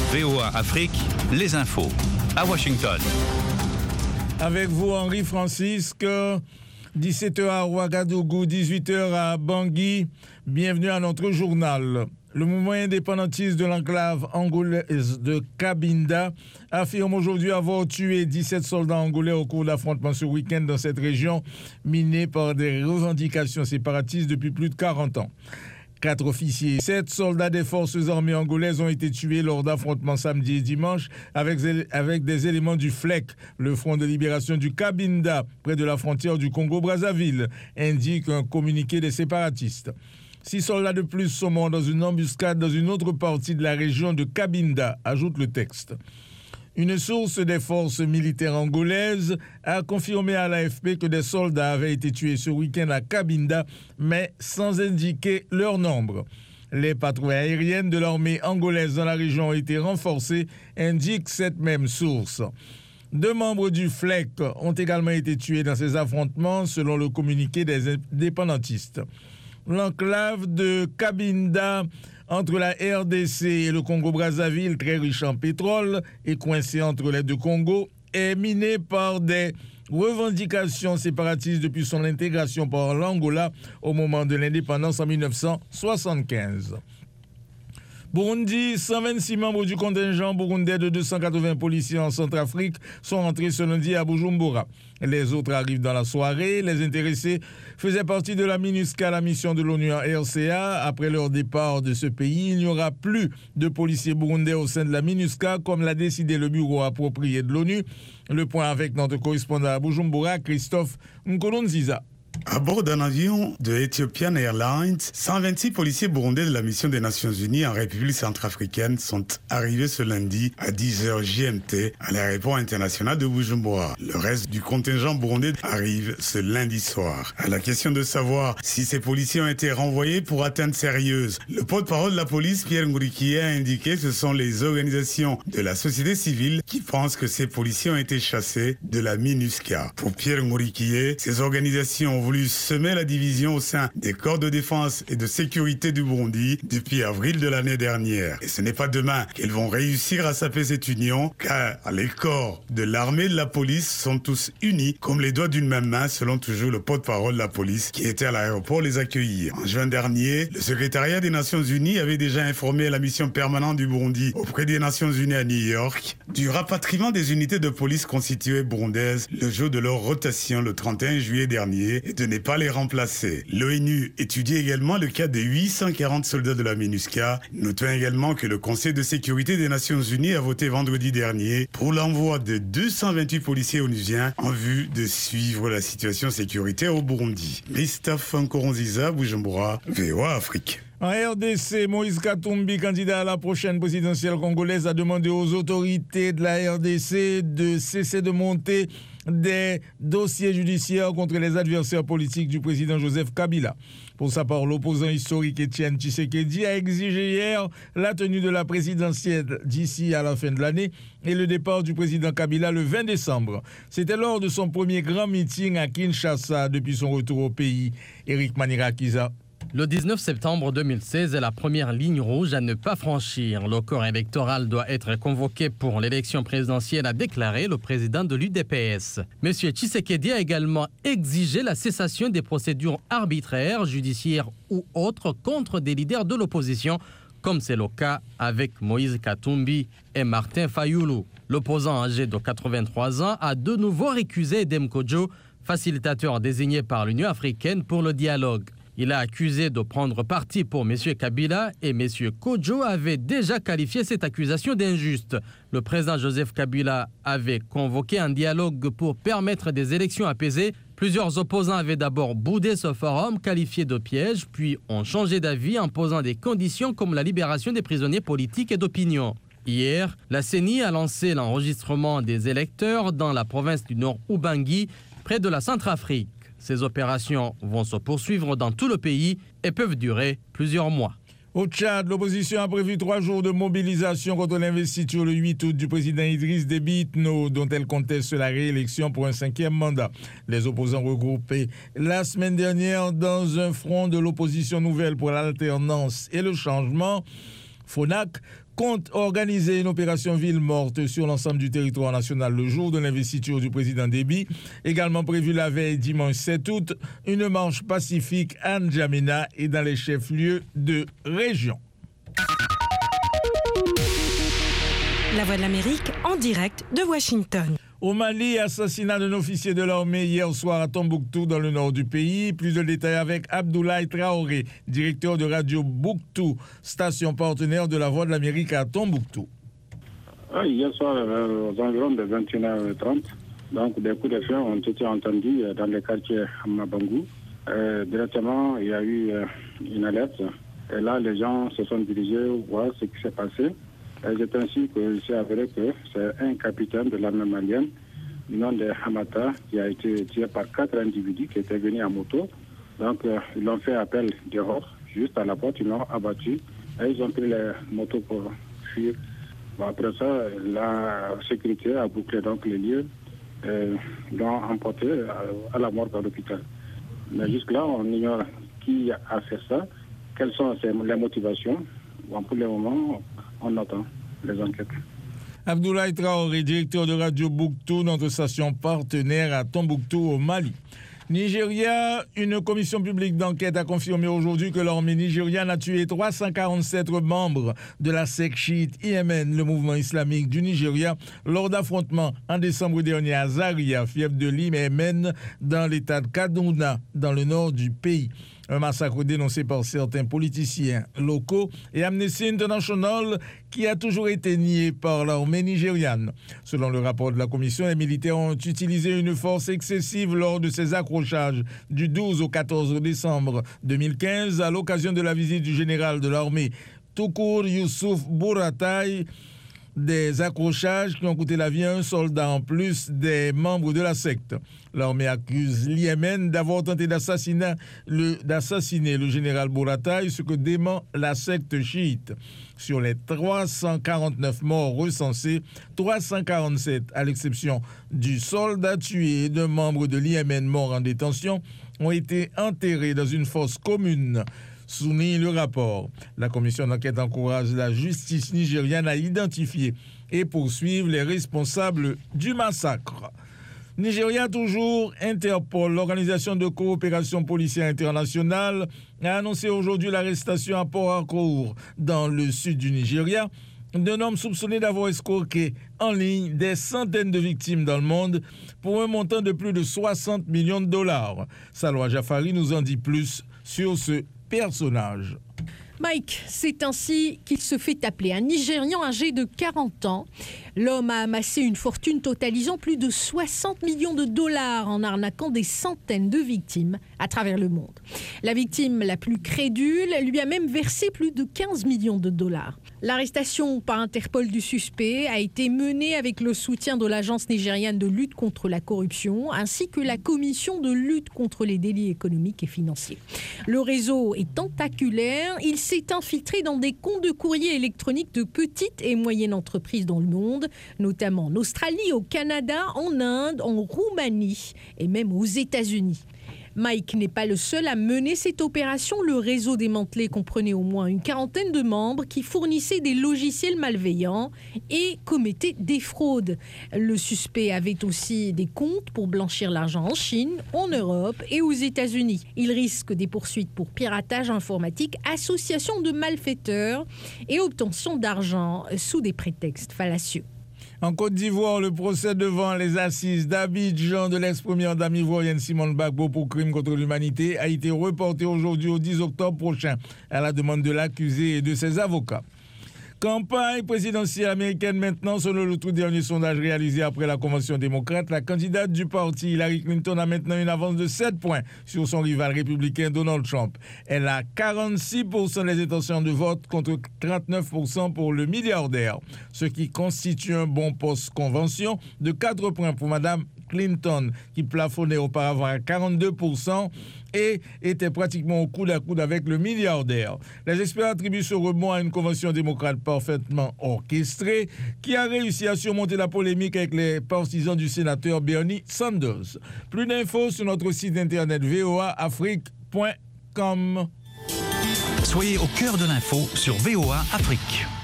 VOA Afrique, les infos. À Washington. Avec vous, Henri Francisque, 17h à Ouagadougou, 18h à Bangui. Bienvenue à notre journal. Le mouvement indépendantiste de l'enclave angolaise de Cabinda affirme aujourd'hui avoir tué 17 soldats angolais au cours d'affrontements ce week-end dans cette région minée par des revendications séparatistes depuis plus de 40 ans. 4 officiers et 7 soldats des forces armées angolaises ont été tués lors d'affrontements samedi et dimanche avec des éléments du FLEC, le Front de libération du Cabinda, près de la frontière du Congo-Brazzaville, indique un communiqué des séparatistes. 6 soldats de plus sont morts dans une embuscade dans une autre partie de la région de Cabinda, ajoute le texte. Une source des forces militaires angolaises a confirmé à l'AFP que des soldats avaient été tués ce week-end à Cabinda, mais sans indiquer leur nombre. Les patrouilles aériennes de l'armée angolaise dans la région ont été renforcées, indique cette même source. 2 membres du FLEC ont également été tués dans ces affrontements, selon le communiqué des indépendantistes. L'enclave de Cabinda, entre la RDC et le Congo-Brazzaville, très riche en pétrole et coincé entre les deux Congos, est minée par des revendications séparatistes depuis son intégration par l'Angola au moment de l'indépendance en 1975. Burundi, 126 membres du contingent burundais de 280 policiers en Centrafrique sont rentrés ce lundi à Bujumbura. Les autres arrivent dans la soirée. Les intéressés faisaient partie de la MINUSCA, la mission de l'ONU en RCA. Après leur départ de ce pays, il n'y aura plus de policiers burundais au sein de la MINUSCA, comme l'a décidé le bureau approprié de l'ONU. Le point avec notre correspondant à Bujumbura, Christophe Nkolonziza. À bord d'un avion de Ethiopian Airlines, 126 policiers burundais de la mission des Nations Unies en République centrafricaine sont arrivés ce lundi à 10h GMT à l'aéroport international de Bujumbura. Le reste du contingent burundais arrive ce lundi soir. À la question de savoir si ces policiers ont été renvoyés pour atteinte sérieuse, le porte-parole de la police, Pierre Ngurikiye, a indiqué que ce sont les organisations de la société civile qui pensent que ces policiers ont été chassés de la MINUSCA. Pour Pierre Ngurikiye, ces organisations ont voulu semer la division au sein des corps de défense et de sécurité du Burundi depuis avril de l'année dernière. Et ce n'est pas demain qu'elles vont réussir à saper cette union, car les corps de l'armée et de la police sont tous unis comme les doigts d'une même main, selon toujours le porte-parole de la police qui était à l'aéroport les accueillir. En juin dernier, le secrétariat des Nations Unies avait déjà informé la mission permanente du Burundi auprès des Nations Unies à New York du rapatriement des unités de police constituées burundaises le jour de leur rotation le 31 juillet dernier et de ne pas les remplacer. L'ONU étudie également le cas des 840 soldats de la MINUSCA. Notons également que le Conseil de sécurité des Nations Unies a voté vendredi dernier pour l'envoi de 228 policiers onusiens en vue de suivre la situation sécuritaire au Burundi. Christophe Nkolonziza, Bujumbura, VOA Afrique. En RDC, Moïse Katumbi, candidat à la prochaine présidentielle congolaise, a demandé aux autorités de la RDC de cesser de monter des dossiers judiciaires contre les adversaires politiques du président Joseph Kabila. Pour sa part, l'opposant historique Étienne Tshisekedi a exigé hier la tenue de la présidentielle d'ici à la fin de l'année et le départ du président Kabila le 20 décembre. C'était lors de son premier grand meeting à Kinshasa depuis son retour au pays. Éric Manirakiza. Le 19 septembre 2016 est la première ligne rouge à ne pas franchir. Le corps électoral doit être convoqué pour l'élection présidentielle, a déclaré le président de l'UDPS. M. Tshisekedi a également exigé la cessation des procédures arbitraires, judiciaires ou autres contre des leaders de l'opposition, comme c'est le cas avec Moïse Katumbi et Martin Fayulu. L'opposant âgé de 83 ans a de nouveau récusé Edem Kodjo, facilitateur désigné par l'Union africaine pour le dialogue. Il a accusé de prendre parti pour M. Kabila et M. Kodjo avait déjà qualifié cette accusation d'injuste. Le président Joseph Kabila avait convoqué un dialogue pour permettre des élections apaisées. Plusieurs opposants avaient d'abord boudé ce forum, qualifié de piège, puis ont changé d'avis en posant des conditions comme la libération des prisonniers politiques et d'opinion. Hier, la CENI a lancé l'enregistrement des électeurs dans la province du Nord Ubangi, près de la Centrafrique. Ces opérations vont se poursuivre dans tout le pays et peuvent durer plusieurs mois. Au Tchad, l'opposition a prévu 3 jours de mobilisation contre l'investiture le 8 août du président Idriss Déby Itno, dont elle conteste la réélection pour un 5e mandat. Les opposants regroupés la semaine dernière dans un front de l'opposition nouvelle pour l'alternance et le changement, FONAC, compte organiser une opération ville morte sur l'ensemble du territoire national le jour de l'investiture du président Déby. Également prévu la veille dimanche 7 août, une marche pacifique à N'Djamena et dans les chefs-lieux de région. La Voix de l'Amérique en direct de Washington. Au Mali, assassinat d'un officier de l'armée hier soir à Tombouctou dans le nord du pays. Plus de détails avec Abdoulaye Traoré, directeur de Radio Bouktou, station partenaire de la Voix de l'Amérique à Tombouctou. Hier soir, aux environs de 21h30, donc des coups de feu ont été entendus dans le quartier Mabangou. Directement, il y a eu une alerte. Et là, les gens se sont dirigés voir ce qui s'est passé. C'est ainsi qu'il s'est avéré que c'est un capitaine de l'armée malienne, du nom de Hamata, qui a été tiré par 4 individus qui étaient venus à moto. Donc, ils l'ont fait appel dehors, juste à la porte, ils l'ont abattu. Et ils ont pris les motos pour fuir. Après ça, la sécurité a bouclé donc les lieux, l'ont emporté à la morgue à l'hôpital. Mais jusque-là, on ignore qui a fait ça, quelles sont les motivations. Bon, pour le moment, on attend les enquêtes. Abdoulaye Traoré, directeur de Radio Bouktou, notre station partenaire à Tombouctou au Mali. Nigeria, une commission publique d'enquête a confirmé aujourd'hui que l'armée nigériane a tué 347 membres de la secte chiite IMN, le mouvement islamique du Nigeria, lors d'affrontements en décembre dernier à Zaria, fief de l'IMN, dans l'état de Kaduna, dans le nord du pays. Un massacre dénoncé par certains politiciens locaux et Amnesty International qui a toujours été nié par l'armée nigériane. Selon le rapport de la commission, les militaires ont utilisé une force excessive lors de ces accrochages du 12 au 14 décembre 2015 à l'occasion de la visite du général de l'armée Tukur Yusuf Buratai. Des accrochages qui ont coûté la vie à un soldat en plus des membres de la secte. L'armée accuse l'Yémen d'avoir tenté d'assassiner le général Buratai, ce que dément la secte chiite. Sur les 349 morts recensés, 347, à l'exception du soldat tué et d'un membre de l'Yémen mort en détention, ont été enterrés dans une fosse commune. Souligne le rapport. La commission d'enquête encourage la justice nigériane à identifier et poursuivre les responsables du massacre. Nigeria toujours, Interpol, l'organisation de coopération policière internationale, a annoncé aujourd'hui l'arrestation à Port Harcourt, dans le sud du Nigeria, d'un homme soupçonné d'avoir escroqué en ligne des centaines de victimes dans le monde pour un montant de plus de 60 millions de dollars. Salwa Jafari nous en dit plus sur ce personnage. Mike, c'est ainsi qu'il se fait appeler. Un Nigérian âgé de 40 ans. L'homme a amassé une fortune totalisant plus de 60 millions de dollars en arnaquant des centaines de victimes à travers le monde. La victime la plus crédule lui a même versé plus de 15 millions de dollars. L'arrestation par Interpol du suspect a été menée avec le soutien de l'Agence nigériane de lutte contre la corruption ainsi que la Commission de lutte contre les délits économiques et financiers. Le réseau est tentaculaire. Il s'est infiltré dans des comptes de courrier électroniques de petites et moyennes entreprises dans le monde, notamment en Australie, au Canada, en Inde, en Roumanie et même aux États-Unis. Mike n'est pas le seul à mener cette opération. Le réseau démantelé comprenait au moins une quarantaine de membres qui fournissaient des logiciels malveillants et commettaient des fraudes. Le suspect avait aussi des comptes pour blanchir l'argent en Chine, en Europe et aux États-Unis. Il risque des poursuites pour piratage informatique, association de malfaiteurs et obtention d'argent sous des prétextes fallacieux. En Côte d'Ivoire, le procès devant les assises d'Abidjan de l'ex-première dame ivoirienne Simone Gbagbo pour crime contre l'humanité a été reporté aujourd'hui au 10 octobre prochain à la demande de l'accusé et de ses avocats. Campagne présidentielle américaine maintenant, selon le tout dernier sondage réalisé après la Convention démocrate, la candidate du parti Hillary Clinton a maintenant une avance de 7 points sur son rival républicain Donald Trump. Elle a 46% des intentions de vote contre 39% pour le milliardaire, ce qui constitue un bon post-convention de 4 points pour Mme Clinton, qui plafonnait auparavant à 42% et était pratiquement au coude à coude avec le milliardaire. Les experts attribuent ce rebond à une convention démocrate parfaitement orchestrée qui a réussi à surmonter la polémique avec les partisans du sénateur Bernie Sanders. Plus d'infos sur notre site internet voaafrique.com. Soyez au cœur de l'info sur VOA Afrique.